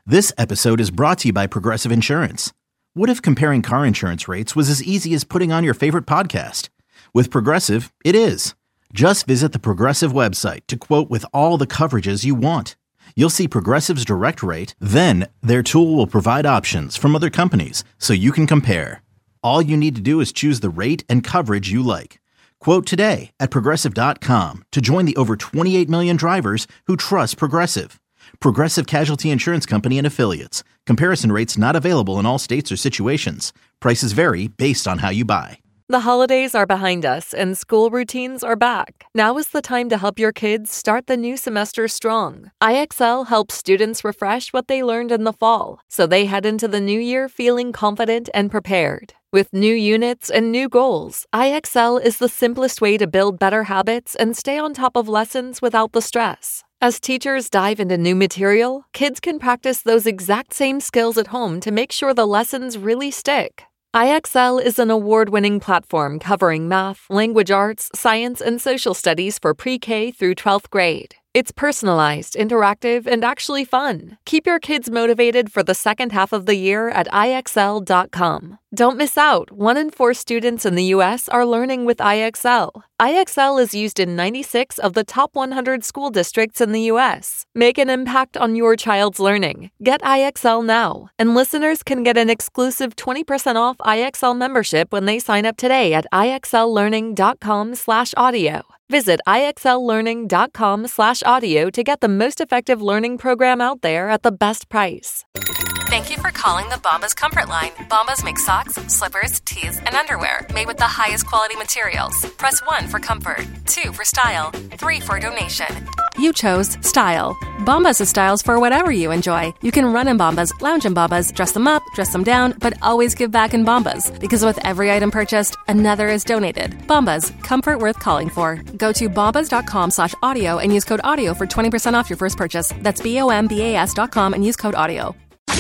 This episode is brought to you by Progressive Insurance. What if comparing car insurance rates was as easy as putting on your favorite podcast? With Progressive, it is. Just visit the Progressive website to quote with all the coverages you want. You'll see Progressive's direct rate, then their tool will provide options from other companies so you can compare. All you need to do is choose the rate and coverage you like. Quote today at Progressive.com to join the over 28 million drivers who trust Progressive. Progressive Casualty Insurance Company and Affiliates. Comparison rates not available in all states or situations. Prices vary based on how you buy. The holidays are behind us and school routines are back. Now is the time to help your kids start the new semester strong. IXL helps students refresh what they learned in the fall, so they head into the new year feeling confident and prepared. With new units and new goals, IXL is the simplest way to build better habits and stay on top of lessons without the stress. As teachers dive into new material, kids can practice those exact same skills at home to make sure the lessons really stick. IXL is an award-winning platform covering math, language arts, science, and social studies for pre-K through 12th grade. It's personalized, interactive, and actually fun. Keep your kids motivated for the second half of the year at IXL.com. Don't miss out. 1 in 4 students in the U.S. are learning with IXL. IXL is used in 96 of the top 100 school districts in the U.S. Make an impact on your child's learning. Get IXL now. And listeners can get an exclusive 20% off IXL membership when they sign up today at IXLlearning.com/audio. Visit IXLlearning.com/audio to get the most effective learning program out there at the best price. Thank you for calling the Bombas Comfort Line. Bombas make socks, slippers, tees, and underwear made with the highest quality materials. Press 1 for comfort, 2 for style, 3 for donation. You chose style. Bombas has styles for whatever you enjoy. You can run in Bombas, lounge in Bombas, dress them up, dress them down, but always give back in Bombas. Because with every item purchased, another is donated. Bombas, comfort worth calling for. Go to bombas.com/audio and use code audio for 20% off your first purchase. That's BOMBAS.com and use code audio.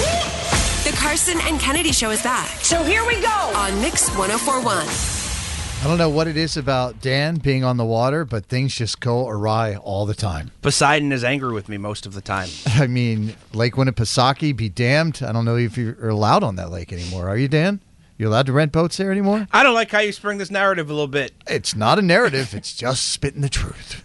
The Carson and Kennedy Show is back. So here we go on Mix 104.1. I don't know what it is about Dan being on the water, but things just go awry all the time. Poseidon is angry with me most of the time. I mean, Lake Winnipesaukee, be damned. I don't know if you're allowed on that lake anymore. Are you, Dan? You allowed to rent boats there anymore? I don't like how you spring this narrative a little bit. It's not a narrative. It's just spitting the truth.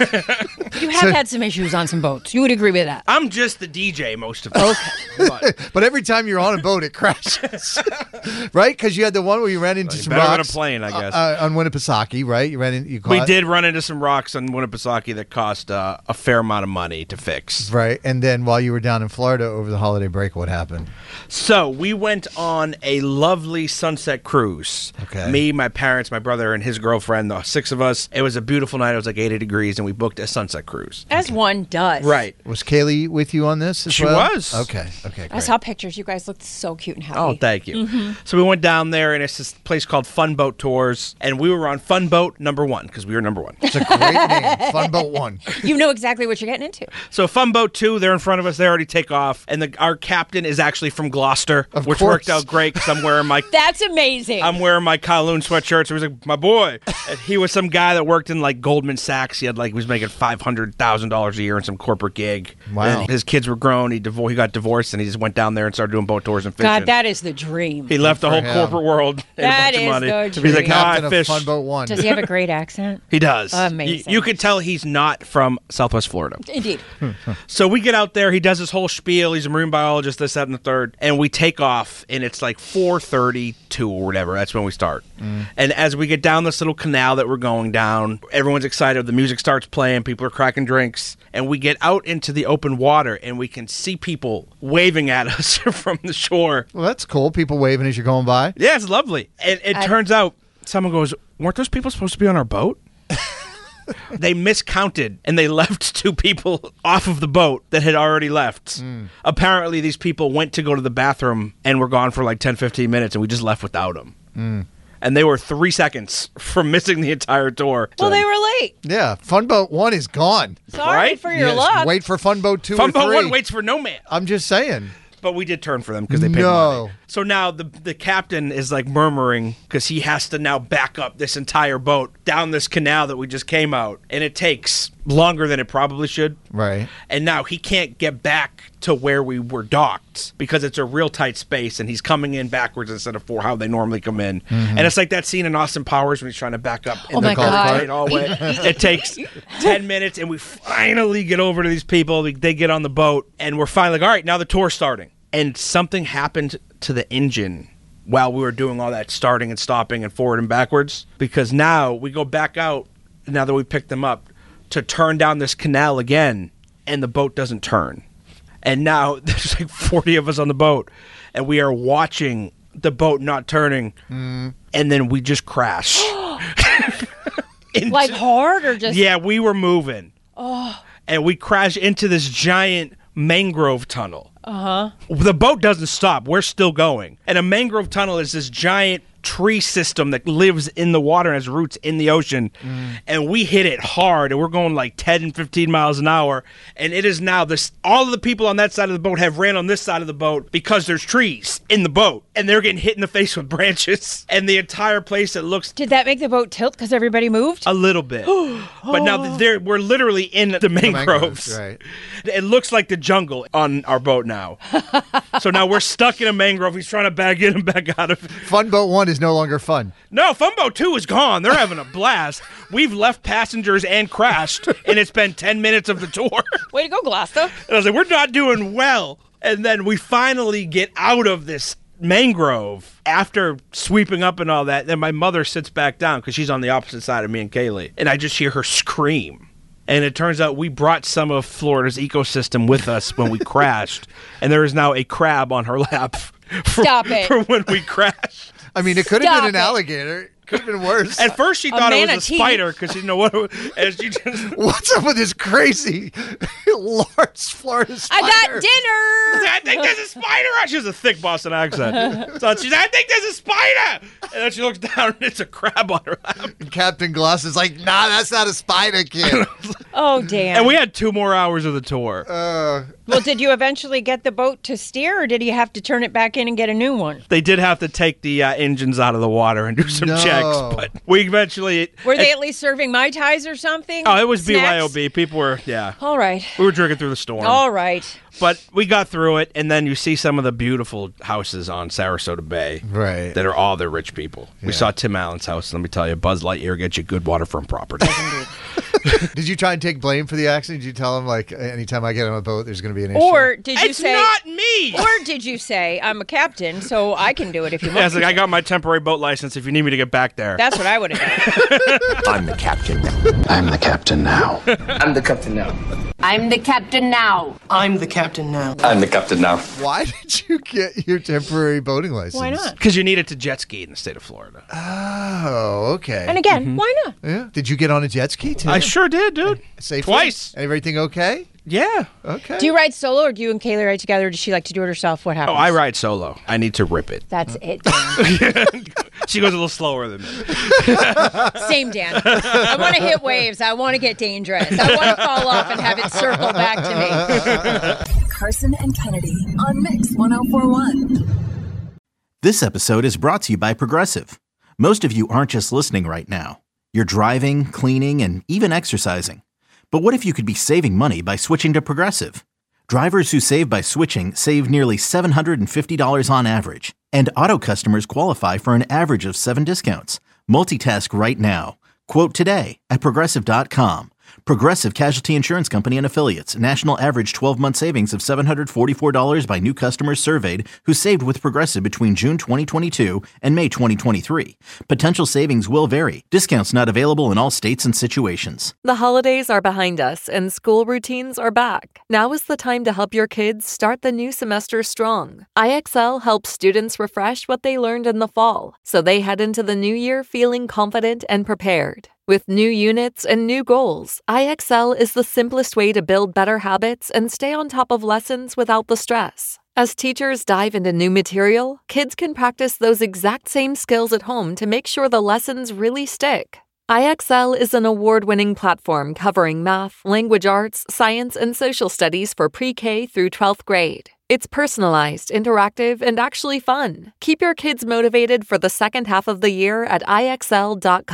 You have had some issues on some boats. You would agree with that? I'm just the DJ most of the time. Okay. But every time you're on a boat, it crashes. Right? Because you had the one where you ran into some rocks. Better than a plane, I guess. On Winnipesaukee, right? We did run into some rocks on Winnipesaukee that cost a fair amount of money to fix. Right. And then while you were down in Florida over the holiday break, what happened? So we went on a lovely sunset cruise. Okay. Me, my parents, my brother, and his girlfriend, the 6 of us. It was a beautiful night. It was like 80 degrees, and we booked a sunset cruise. As one does. Right. Was Kaylee with you on this as well? She was. Okay, great. I saw pictures. You guys looked so cute and happy. Oh, thank you. Mm-hmm. So we went down there, and it's this place called Fun Boat Tours, and we were on Fun Boat number 1, because we were number 1. It's a great name, Fun Boat 1. You know exactly what you're getting into. So Fun Boat 2, they're in front of us. They already take off, and our captain is actually from Gloucester, which worked out great, because I'm wearing my... That's amazing. I'm wearing my Kowloon sweatshirt, so he was like, my boy. And he was some guy that worked in, like, Goldman Sachs. He was making $500,000 a year in some corporate gig. Wow. And his kids were grown. He got divorced, and he just went down there and started doing boat tours and fishing. God, that is the dream. He left the whole corporate world and that a bunch of money. The dream. He's like, now I fish. Fun Boat 1. Does he have a great accent? He does. Amazing. You could tell he's not from Southwest Florida. Indeed. So we get out there. He does his whole spiel. He's a marine biologist, this, that, and the third. And we take off, and it's like 4:32 or whatever. That's when we start. And as we get down this little canal that we're going down, everyone's excited. The music starts playing. People are cracking drinks. And we get out into the open water, and we can see people waving at us from the shore. Well, that's cool. People waving as you're going by. Yeah, it's lovely. And it turns out, someone goes, weren't those people supposed to be on our boat? They miscounted, and they left 2 people off of the boat that had already left. Apparently, these people went to go to the bathroom and were gone for like 10, 15 minutes, and we just left without them. And they were 3 seconds from missing the entire tour. Well, they were late. Yeah, Fun Boat 1 is gone. Sorry for your Yes, luck. Wait for Fun Boat 2 Fun or 3. Boat 1 waits for no man. I'm just saying. But we did turn for them because they paid money. So now the captain is like murmuring because he has to now back up this entire boat down this canal that we just came out. And it takes longer than it probably should. Right. And now he can't get back to where we were docked because it's a real tight space and he's coming in backwards instead of how they normally come in. And it's like that scene in Austin Powers when he's trying to back up in the car hallway. It takes 10 minutes and we finally get over to these people. They get on the boat and we're finally like, all right, now the tour's starting. And something happened to the engine while we were doing all that starting and stopping and forward and backwards, because now we go back out, now that we picked them up, to turn down this canal again, and the boat doesn't turn. And now there's like 40 of us on the boat, and we are watching the boat not turning, and then we just crash. Like hard or just... Yeah, we were moving. Oh. And we crashed into this giant mangrove tunnel. The boat doesn't stop. We're still going. And a mangrove tunnel is this giant tree system that lives in the water and has roots in the ocean. And we hit it hard, and we're going like 10 and 15 miles an hour. And it is now this. All of the people on that side of the boat have ran on this side of the boat because there's trees in the boat, and they're getting hit in the face with branches. And the entire place, it looks... Did that make the boat tilt because everybody moved? A little bit. But now we're literally in the mangroves. Right. It looks like the jungle on our boat now. So now we're stuck in a mangrove. He's trying to back in and back out of it. Fun Boat 1 is no longer fun. No, Fun Boat 2 is gone. They're having a blast. We've left passengers and crashed, and it's been 10 minutes of the tour. Way to go, Gloucester. And I was like, we're not doing well. And then we finally get out of this mangrove after sweeping up and all that. Then my mother sits back down because she's on the opposite side of me and Kaylee. And I just hear her scream. And it turns out we brought some of Florida's ecosystem with us when we crashed. And there is now a crab on her lap for when we crashed. I mean, it could have been an alligator. Could have been worse. At first, she thought it was a spider because she didn't know what it was. And she just... What's up with this crazy large Florida spider? I got dinner. I think there's a spider. She has a thick Boston accent. So she's like, I think there's a spider. And then she looks down and it's a crab on her lap. And Captain Gloss is like, nah, that's not a spider, kid. Oh, damn. And we had 2 more hours of the tour. Well, did you eventually get the boat to steer, or did you have to turn it back in and get a new one? They did have to take the engines out of the water and do some checks, but we eventually... Were they at least serving Mai Tais or something? Oh, it was Snacks? BYOB. People were, All right. We were drinking through the storm. All right. But we got through it, and then you see some of the beautiful houses on Sarasota Bay. Right. That are all the rich people. Yeah. We saw Tim Allen's house. Let me tell you, Buzz Lightyear gets you good waterfront property. Did you try and take blame for the accident? Did you tell him, like, anytime I get on a boat, there's going to be an issue? Or did you say... It's not me! Or did you say, I'm a captain, so I can do it if you want Yeah, it's like, I got my temporary boat license if you need me to get back there. That's what I would have done. I'm the captain. I'm the captain now. I'm the captain now. I'm the captain now. I'm the captain now. I'm the captain now. Why did you get your temporary boating license? Why not? Because you needed to jet ski in the state of Florida. Oh, okay. And again, why not? Yeah. Did you get on a jet ski too? I sure did, dude. Safely? Twice. Everything okay? Yeah. Okay. Do you ride solo, or do you and Kaylee ride together? Or does she like to do it herself? What happens? Oh, I ride solo. I need to rip it. That's it, Dan. She goes a little slower than me. Same, Dan. I want to hit waves. I want to get dangerous. I want to fall off and have it circle back to me. Carson and Kennedy on Mix 104.1. This episode is brought to you by Progressive. Most of you aren't just listening right now. You're driving, cleaning, and even exercising. But what if you could be saving money by switching to Progressive? Drivers who save by switching save nearly $750 on average. And auto customers qualify for an average of 7 discounts. Multitask right now. Quote today at Progressive.com. Progressive Casualty Insurance Company and Affiliates. National average 12-month savings of $744 by new customers surveyed who saved with Progressive between June 2022 and May 2023. Potential savings will vary. Discounts not available in all states and situations. The holidays are behind us and school routines are back. Now is the time to help your kids start the new semester strong. IXL helps students refresh what they learned in the fall, so they head into the new year feeling confident and prepared. With new units and new goals, IXL is the simplest way to build better habits and stay on top of lessons without the stress. As teachers dive into new material, kids can practice those exact same skills at home to make sure the lessons really stick. IXL is an award-winning platform covering math, language arts, science, and social studies for pre-K through 12th grade. It's personalized, interactive, and actually fun. Keep your kids motivated for the second half of the year at IXL.com.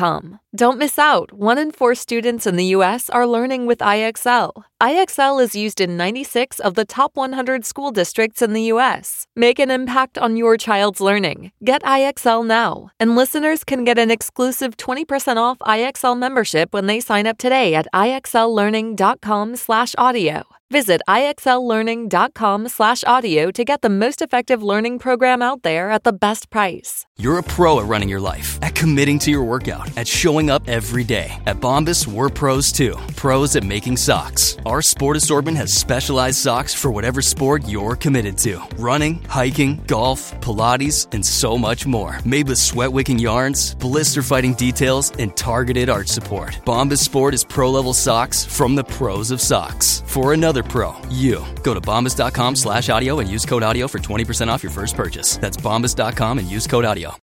Don't miss out. 1 in 4 students in the U.S. are learning with IXL. IXL is used in 96 of the top 100 school districts in the U.S. Make an impact on your child's learning. Get IXL now. And listeners can get an exclusive 20% off IXL membership when they sign up today at IXLlearning.com/audio. Visit IXLlearning.com/audio to get the most effective learning program out there at the best price. You're a pro at running your life, at committing to your workout, at showing up every day. At Bombas, we're pros too. Pros at making socks. Our sport assortment has specialized socks for whatever sport you're committed to. Running, hiking, golf, Pilates, and so much more. Made with sweat-wicking yarns, blister-fighting details, and targeted arch support. Bombas Sport is pro-level socks from the pros of socks. For another pro, you. Go to bombas.com/audio and use code audio for 20% off your first purchase. That's bombas.com and use code audio.